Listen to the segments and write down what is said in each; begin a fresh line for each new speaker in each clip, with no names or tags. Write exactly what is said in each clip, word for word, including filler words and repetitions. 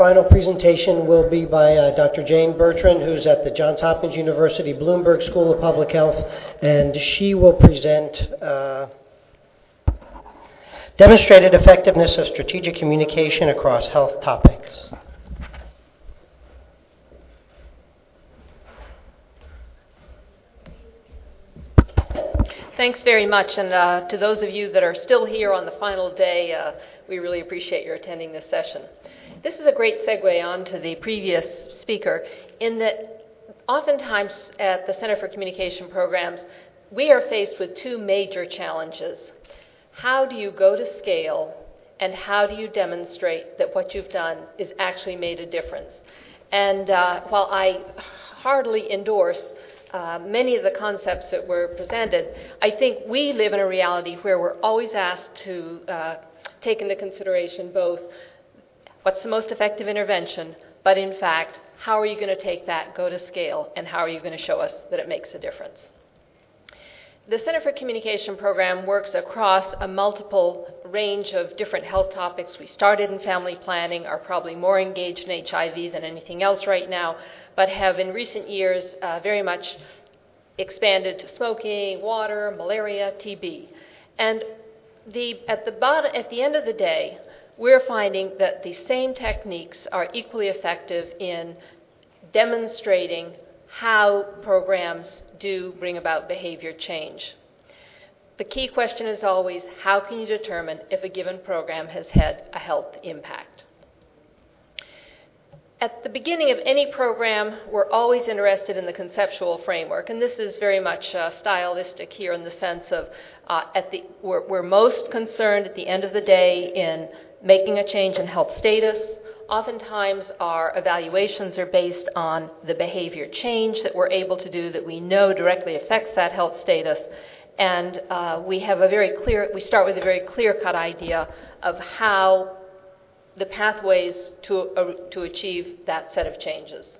Final presentation will be by uh, Doctor Jane Bertrand, who's at the Johns Hopkins University Bloomberg School of Public Health, and she will present uh, demonstrated effectiveness of strategic communication across health topics.
Thanks very much, and uh, to those of you that are still here on the final day, uh, we really appreciate your attending this session. This is a great segue on to the previous speaker, in that oftentimes at the Center for Communication Programs, we are faced with two major challenges. How do you go to scale, and how do you demonstrate that what you've done is actually made a difference? And uh, while I heartily endorse Uh, many of the concepts that were presented, I think we live in a reality where we're always asked to uh, take into consideration both what's the most effective intervention, but in fact, how are you going to take that, go to scale, and how are you going to show us that it makes a difference? The Center for Communication Program works across a multiple range of different health topics. We started in family planning, are probably more engaged in H I V than anything else right now, but have in recent years uh, very much expanded to smoking, water, malaria, T B. And the, at, the bottom, at the end of the day, we're finding that the same techniques are equally effective in demonstrating how programs do bring about behavior change. The key question is always, how can you determine if a given program has had a health impact? At the beginning of any program, we're always interested in the conceptual framework, and this is very much uh, stylistic here in the sense of uh, at the, we're, we're most concerned at the end of the day in making a change in health status. Oftentimes, our evaluations are based on the behavior change that we're able to do that we know directly affects that health status, and uh, we have a very clear, we start with a very clear-cut idea of how the pathways to, uh, to achieve that set of changes.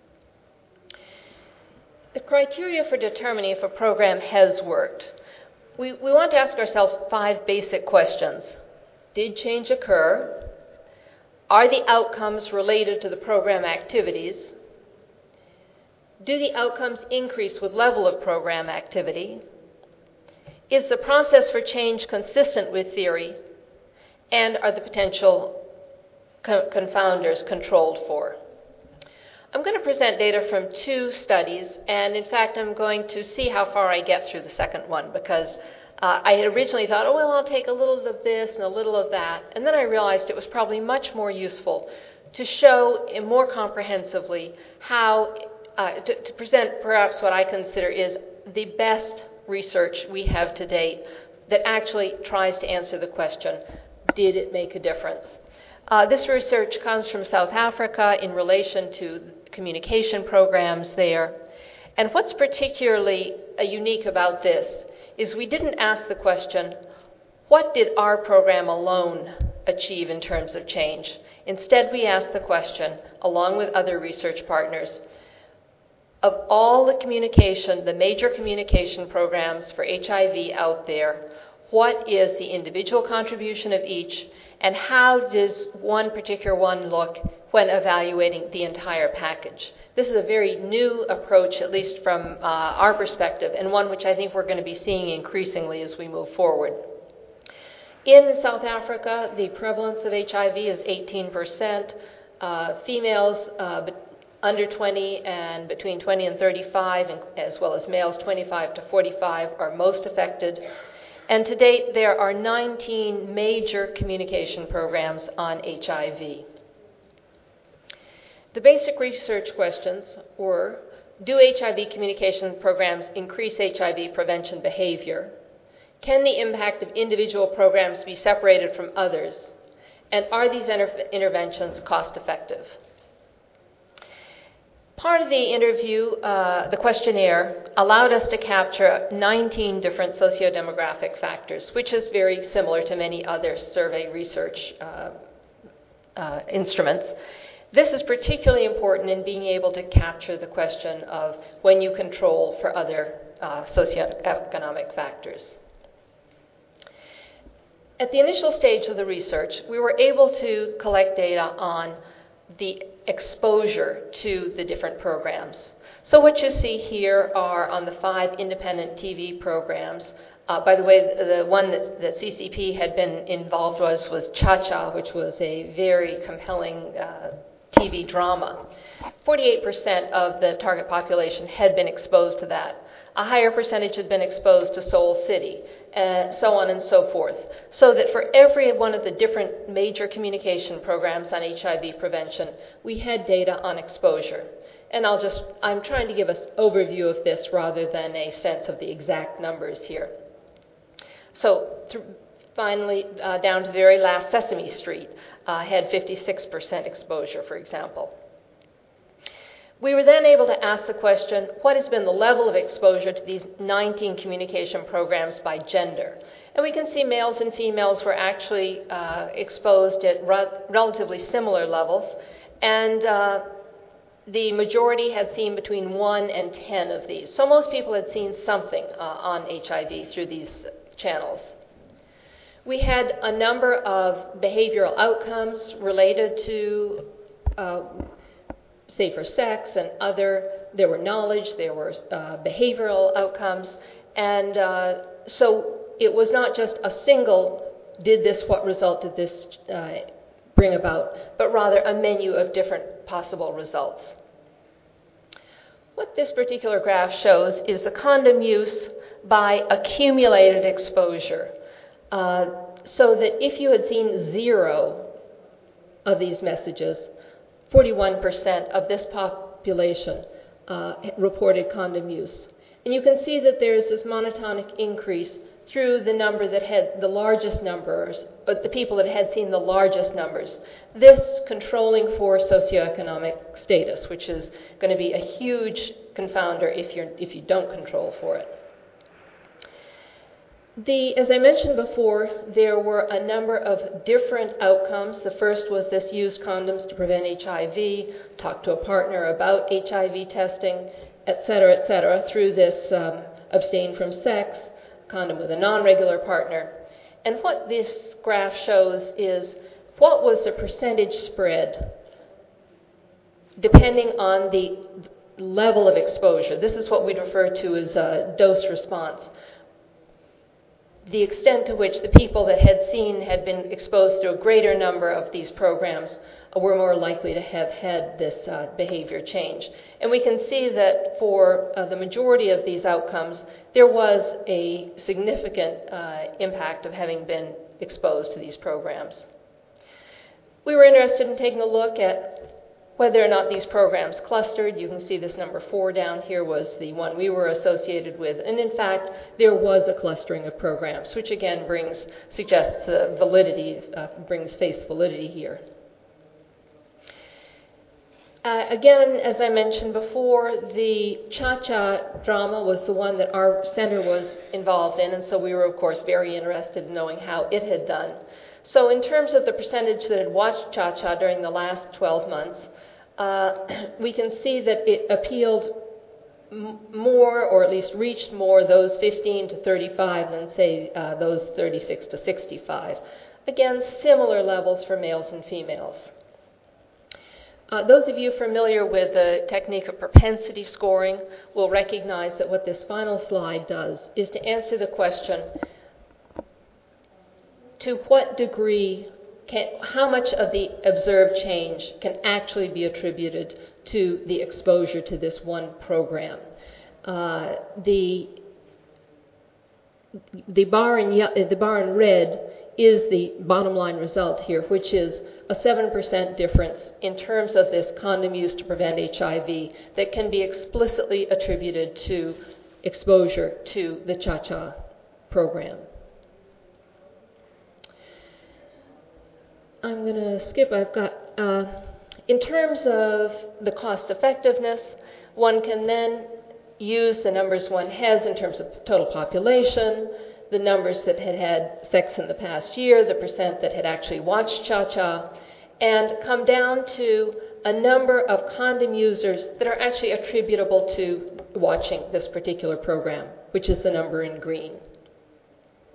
The criteria for determining if a program has worked. We, we want to ask ourselves five basic questions. Did change occur? Are the outcomes related to the program activities? Do the outcomes increase with level of program activity? Is the process for change consistent with theory? And are the potential confounders controlled for? I'm going to present data from two studies, and in fact I'm going to see how far I get through the second one, because uh, I had originally thought, oh well, I'll take a little of this and a little of that, and then I realized it was probably much more useful to show more comprehensively how, uh, to, to present perhaps what I consider is the best research we have to date that actually tries to answer the question, did it make a difference? Uh, this research comes from South Africa in relation to communication programs there. And what's particularly uh, unique about this is we didn't ask the question, what did our program alone achieve in terms of change? Instead, we asked the question, along with other research partners, of all the communication, the major communication programs for H I V out there, what is the individual contribution of each, and how does one particular one look when evaluating the entire package? This is a very new approach, at least from uh, our perspective, and one which I think we're going to be seeing increasingly as we move forward. In South Africa, the prevalence of H I V is eighteen percent. Uh, females uh, under twenty and between twenty and thirty-five, as well as males twenty-five to forty-five, are most affected. And to date, there are nineteen major communication programs on H I V. The basic research questions were, do H I V communication programs increase H I V prevention behavior? Can the impact of individual programs be separated from others? And are these inter- interventions cost effective? Part of the interview, uh, the questionnaire, allowed us to capture nineteen different sociodemographic factors, which is very similar to many other survey research uh, uh, instruments. This is particularly important in being able to capture the question of when you control for other uh, socioeconomic factors. At the initial stage of the research, we were able to collect data on the exposure to the different programs. So what you see here are on the five independent T V programs. Uh, by the way, the, the one that, that C C P had been involved was was Cha-Cha, which was a very compelling uh, T V drama. forty-eight percent of the target population had been exposed to that. A higher percentage had been exposed to Soul City, and so on and so forth. So that for every one of the different major communication programs on H I V prevention, we had data on exposure. And I'll just, I'm trying to give us overview of this rather than a sense of the exact numbers here. So th- finally, uh, down to the very last, Sesame Street uh, had fifty-six percent exposure, for example. We were then able to ask the question, what has been the level of exposure to these nineteen communication programs by gender? And we can see males and females were actually uh, exposed at re- relatively similar levels, and uh, the majority had seen between one and ten of these. So most people had seen something uh, on H I V through these channels. We had a number of behavioral outcomes related to uh, safer sex and other. There were knowledge, there were uh, behavioral outcomes, and uh, so it was not just a single, did this, what result did this uh, bring about, but rather a menu of different possible results. What this particular graph shows is the condom use by accumulated exposure. Uh, so that if you had seen zero of these messages, forty-one percent of this population uh, reported condom use. And you can see that there is this monotonic increase through the number that had the largest numbers, but the people that had seen the largest numbers. This controlling for socioeconomic status, which is going to be a huge confounder if you're if you don't control for it. The, as I mentioned before, there were a number of different outcomes. The first was this: use condoms to prevent H I V, talk to a partner about H I V testing, et cetera, et cetera, through this um, abstain from sex, condom with a non-regular partner. And what this graph shows is what was the percentage spread depending on the level of exposure. This is what we'd refer to as a dose response. The extent to which the people that had seen had been exposed to a greater number of these programs were more likely to have had this uh, behavior change. And we can see that for uh, the majority of these outcomes, there was a significant uh, impact of having been exposed to these programs. We were interested in taking a look at whether or not these programs clustered. You can see this number four down here was the one we were associated with. And in fact, there was a clustering of programs, which again brings, suggests the validity, uh, brings face validity here. Uh, again, as I mentioned before, the Cha-Cha drama was the one that our center was involved in, and so we were, of course, very interested in knowing how it had done. So in terms of the percentage that had watched Cha-Cha during the last twelve months, Uh, we can see that it appealed m- more, or at least reached more, those fifteen to thirty-five than, say, uh, those thirty-six to sixty-five. Again, similar levels for males and females. Uh, those of you familiar with the technique of propensity scoring will recognize that what this final slide does is to answer the question, to what degree Can, how much of the observed change can actually be attributed to the exposure to this one program? Uh, the, the, bar in ye- the bar in red is the bottom line result here, which is a seven percent difference in terms of this condom use to prevent H I V that can be explicitly attributed to exposure to the Cha-Cha program. I'm going to skip. I've got, uh, in terms of the cost effectiveness, one can then use the numbers one has in terms of total population, the numbers that had had sex in the past year, the percent that had actually watched Cha-Cha, and come down to a number of condom users that are actually attributable to watching this particular program, which is the number in green.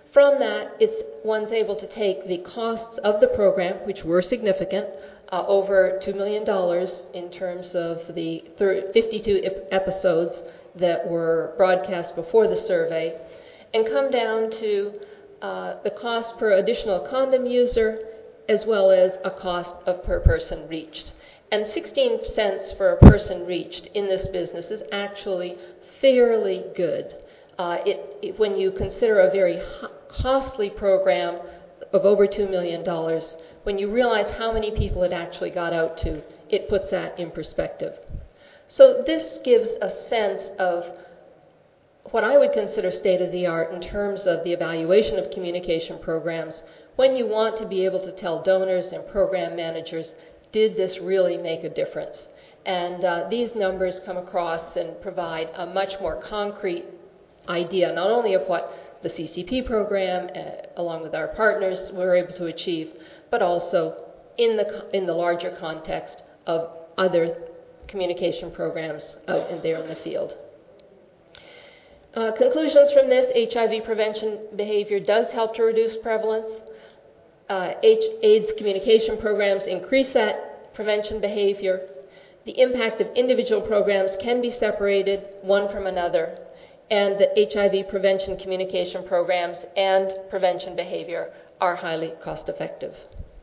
From that, it's, one's able to take the costs of the program, which were significant, uh, over two million dollars in terms of the fifty-two ep- episodes that were broadcast before the survey, and come down to uh, the cost per additional condom user, as well as a cost of per person reached. And sixteen cents for a person reached in this business is actually fairly good. Uh, it, it, when you consider a very ho- costly program of over two million dollars, when you realize how many people it actually got out to, it puts that in perspective. So this gives a sense of what I would consider state-of-the-art in terms of the evaluation of communication programs, when you want to be able to tell donors and program managers, did this really make a difference? And uh, these numbers come across and provide a much more concrete idea, not only of what the C C P program, uh, along with our partners, were able to achieve, but also in the in the larger context of other communication programs out in there in the field. Uh, conclusions from this: H I V prevention behavior does help to reduce prevalence. Uh, AIDS communication programs increase that prevention behavior. The impact of individual programs can be separated one from another, and that H I V prevention communication programs and prevention behavior are highly cost effective.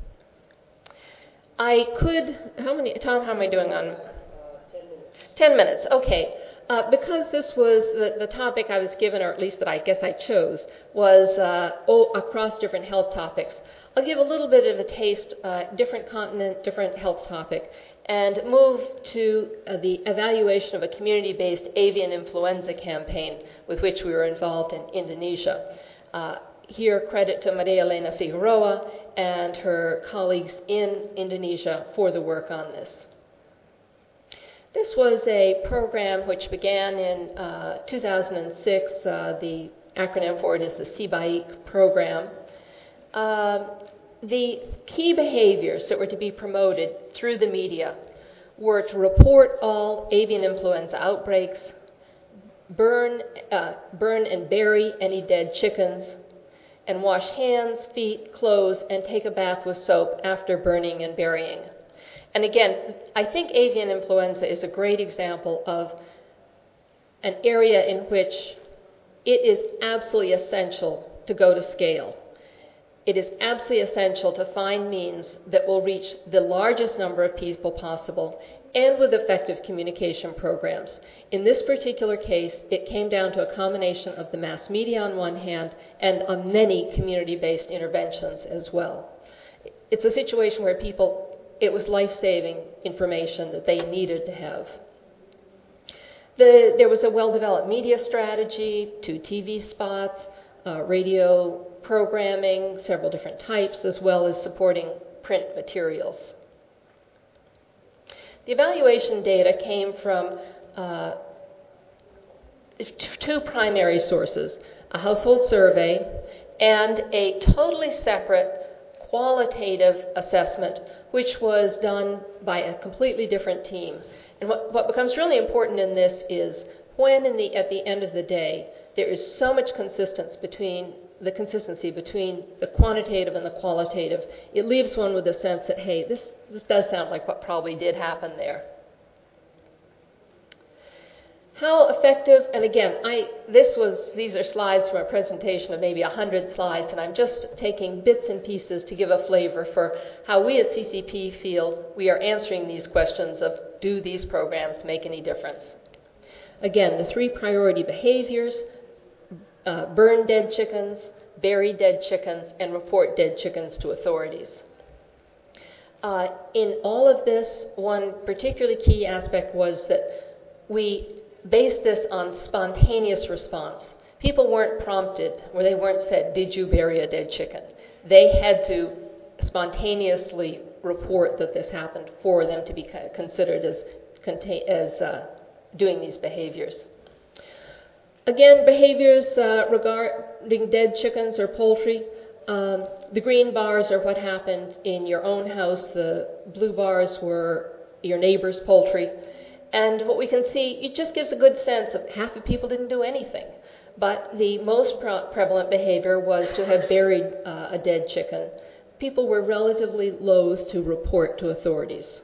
I could, how many, Tom, how am I doing on? Uh, ten minutes. Ten minutes, okay. Uh, because this was the, the topic I was given, or at least that I guess I chose, was uh, oh, across different health topics. I'll give a little bit of a taste, uh, different continent, different health topic, and move to uh, the evaluation of a community-based avian influenza campaign with which we were involved in Indonesia. Uh, here, credit to Maria Elena Figueroa and her colleagues in Indonesia for the work on this. This was a program which began in uh, two thousand six. Uh, the acronym for it is the SIBAIC program. Um, the key behaviors that were to be promoted through the media were to report all avian influenza outbreaks, burn, uh, burn and bury any dead chickens, and wash hands, feet, clothes, and take a bath with soap after burning and burying. And again, I think avian influenza is a great example of an area in which it is absolutely essential to go to scale. It is absolutely essential to find means that will reach the largest number of people possible and with effective communication programs. In this particular case, it came down to a combination of the mass media on one hand and of many community-based interventions as well. It's a situation where people, it was life-saving information that they needed to have. The, there was a well-developed media strategy, two T V spots, uh, radio programming, several different types, as well as supporting print materials. The evaluation data came from uh, two primary sources, a household survey and a totally separate qualitative assessment, which was done by a completely different team. And what, what becomes really important in this is when, in the, at the end of the day, there is so much consistency between the consistency between the quantitative and the qualitative, it leaves one with a sense that, hey, this, this does sound like what probably did happen there. How effective, and again, I, this was, these are slides from a presentation of maybe one hundred slides, and I'm just taking bits and pieces to give a flavor for how we at C C P feel we are answering these questions of, do these programs make any difference? Again, the three priority behaviors: Uh, burn dead chickens, bury dead chickens, and report dead chickens to authorities. Uh, in all of this, one particularly key aspect was that we based this on spontaneous response. People weren't prompted, or they weren't said, did you bury a dead chicken? They had to spontaneously report that this happened for them to be considered as, as uh, doing these behaviors. Again, behaviors uh, regarding dead chickens or poultry. Um, the green bars are what happened in your own house. The blue bars were your neighbor's poultry. And what we can see, it just gives a good sense of half the people didn't do anything. but the most pro- prevalent behavior was to have buried uh, a dead chicken. People were relatively loath to report to authorities.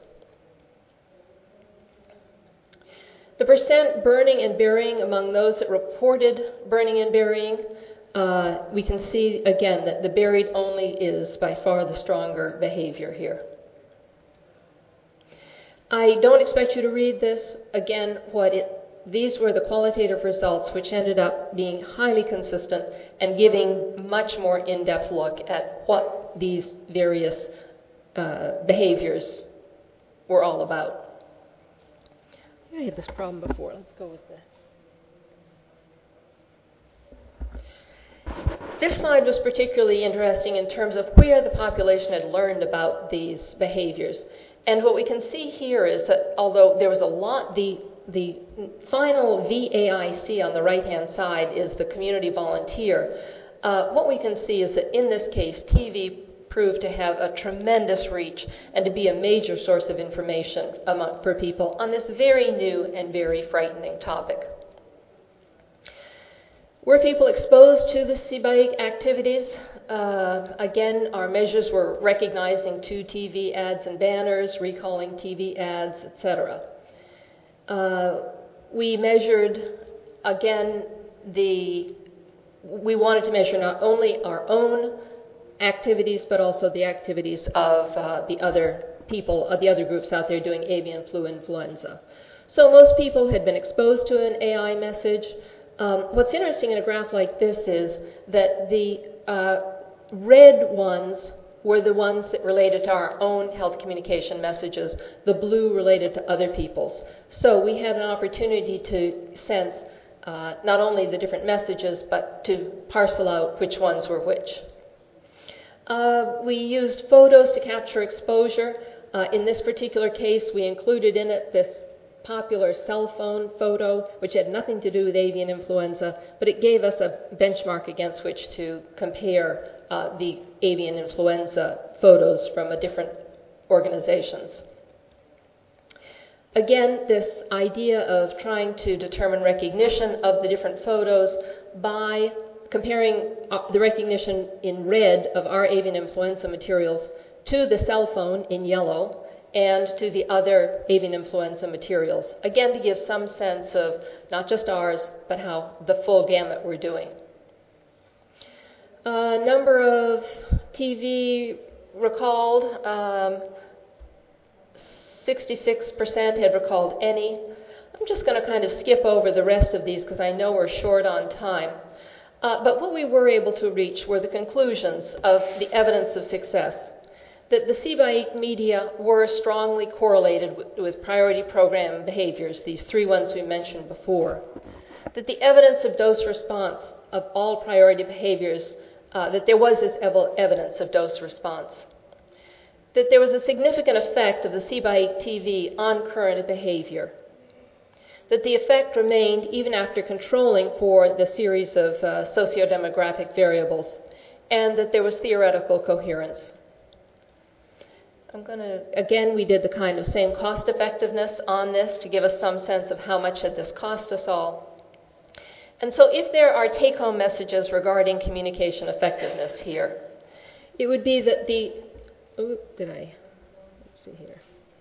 The percent burning and burying among those that reported burning and burying, uh, we can see again that the buried only is by far the stronger behavior here. I don't expect you to read this. Again, what it, these were the qualitative results which ended up being highly consistent and giving much more in-depth look at what these various uh, behaviors were all about. I had this problem before. Let's go with that. This slide was particularly interesting in terms of where the population had learned about these behaviors. And what we can see here is that although there was a lot, the, the final V A I C on the right-hand side is the community volunteer. Uh, what we can see is that in this case, T V proved to have a tremendous reach and to be a major source of information among, for people on this very new and very frightening topic. Were people exposed to the C B I E activities? Uh, again, our measures were recognizing two T V ads and banners, recalling T V ads, et cetera. Uh, we measured, again, the, we wanted to measure not only our own activities, but also the activities of uh, the other people, of the other groups out there doing avian flu influenza. So most people had been exposed to an A I message. Um, what's interesting in a graph like this is that the uh, red ones were the ones that related to our own health communication messages, the blue related to other people's. So we had an opportunity to sense uh, not only the different messages, but to parcel out which ones were which. Uh, we used photos to capture exposure. Uh, in this particular case, we included in it this popular cell phone photo, which had nothing to do with avian influenza, but it gave us a benchmark against which to compare uh, the avian influenza photos from a different organizations. Again, this idea of trying to determine recognition of the different photos by comparing uh, the recognition in red of our avian influenza materials to the cell phone in yellow and to the other avian influenza materials. Again, to give some sense of not just ours, but how the full gamut we're doing. Uh, number of T V recalled, um, sixty-six percent had recalled any. I'm just going to kind of skip over the rest of these because I know we're short on time. Uh, but what we were able to reach were the conclusions of the evidence of success, that the C B I E media were strongly correlated with, with priority program behaviors, these three ones we mentioned before, that the evidence of dose response of all priority behaviors, uh, that there was this ev- evidence of dose response, that there was a significant effect of the C B I E T V on current behavior, that the effect remained even after controlling for the series of uh, socio-demographic variables, and that there was theoretical coherence. I'm going to, again, we did the kind of same cost effectiveness on this to give us some sense of how much had this cost us all. And so if there are take-home messages regarding communication effectiveness here, it would be that the, ooh, did I, let's see here.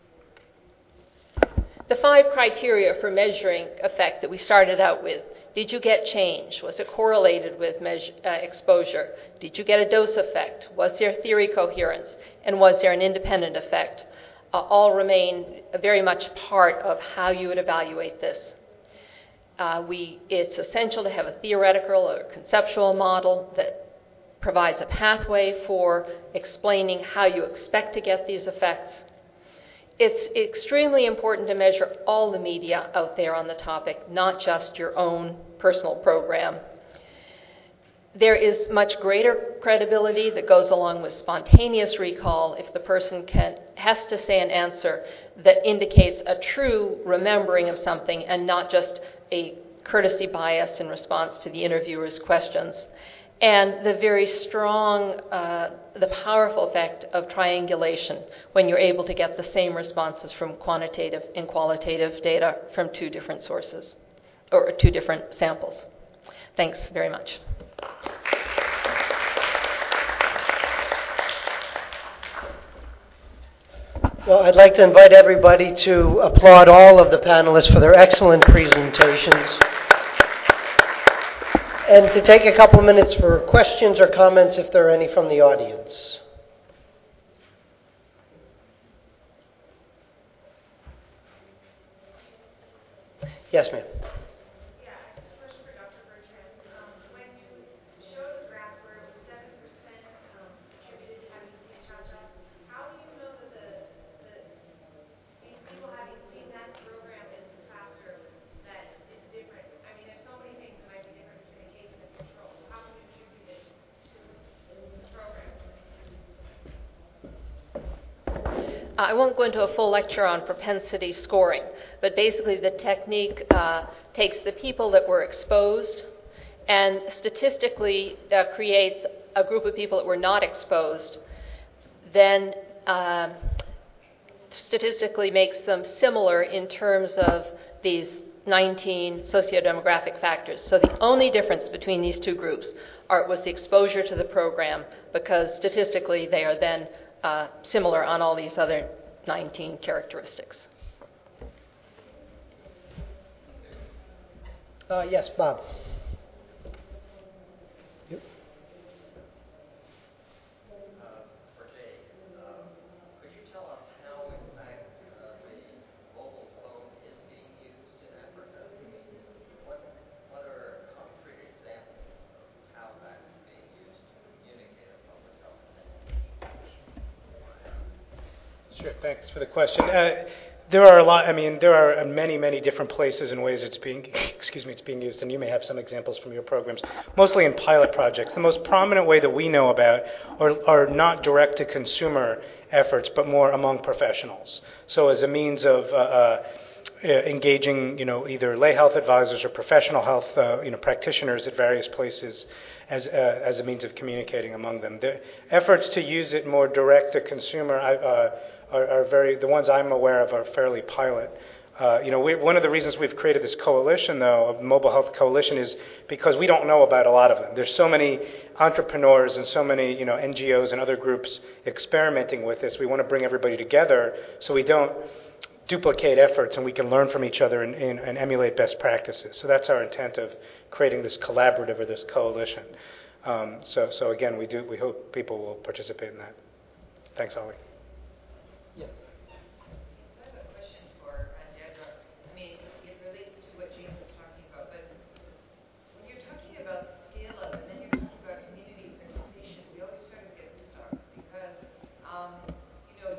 The five criteria for measuring effect that we started out with. Did you get change? Was it correlated with measure, uh, exposure? Did you get a dose effect? Was there theory coherence? And was there an independent effect? Uh, all remain very much part of how you would evaluate this. Uh, we, it's essential to have a theoretical or conceptual model that provides a pathway for explaining how you expect to get these effects. It's extremely important to measure all the media out there on the topic, not just your own personal program. There is much greater credibility that goes along with spontaneous recall if the person can, has to say an answer that indicates a true remembering of something and not just a courtesy bias in response to the interviewer's questions. And the very strong, uh, the powerful effect of triangulation when you're able to get the same responses from quantitative and qualitative data from two different sources, or two different samples. Thanks very much.
Well, I'd like to invite everybody to applaud all of the panelists for their excellent presentations, and to take a couple minutes for questions or comments if there are any from the audience. Yes, ma'am.
Yeah, I just a question for Doctor Bertrand. Um, when you showed the graph where it was seven percent um, attributed to having seen Cha-Cha, how do you know that the, the these people having seen that program is the factor that is different? I mean, there's so many things that might be different between the case and the control. So how can you attribute it to the program?
I won't go into a full lecture on propensity scoring, but basically the technique uh, takes the people that were exposed and statistically uh, creates a group of people that were not exposed, then uh, statistically makes them similar in terms of these nineteen sociodemographic factors. So the only difference between these two groups are, was the exposure to the program, because statistically they are then Uh, similar on all these other nineteen characteristics.
Uh, yes, Bob. Yep.
Uh, for Jay, uh, could you tell us how, in fact, uh, the mobile phone is being used in Africa? What, what are concrete examples of how that is being used to communicate a public health message?
Sure, thanks for the question. Uh, there are a lot, I mean, there are many, many different places and ways it's being, excuse me, it's being used, and you may have some examples from your programs, mostly in pilot projects. The most prominent way that we know about are, are not direct-to-consumer efforts, but more among professionals. So as a means of uh, uh, engaging, you know, either lay health advisors or professional health, uh, you know, practitioners at various places as uh, as a means of communicating among them. The efforts to use it more direct-to-consumer uh, are, are very, the ones I'm aware of are fairly pilot. Uh, you know, we, one of the reasons we've created this coalition, though, of Mobile Health Coalition, is because we don't know about a lot of them. There's so many entrepreneurs and so many, you know, N G Os and other groups experimenting with this. We want to bring everybody together so we don't duplicate efforts and we can learn from each other and, and, and emulate best practices. So that's our intent of creating this collaborative or this coalition. Um, so, so again, we do. We hope people will participate in that. Thanks, Ollie.
Yeah.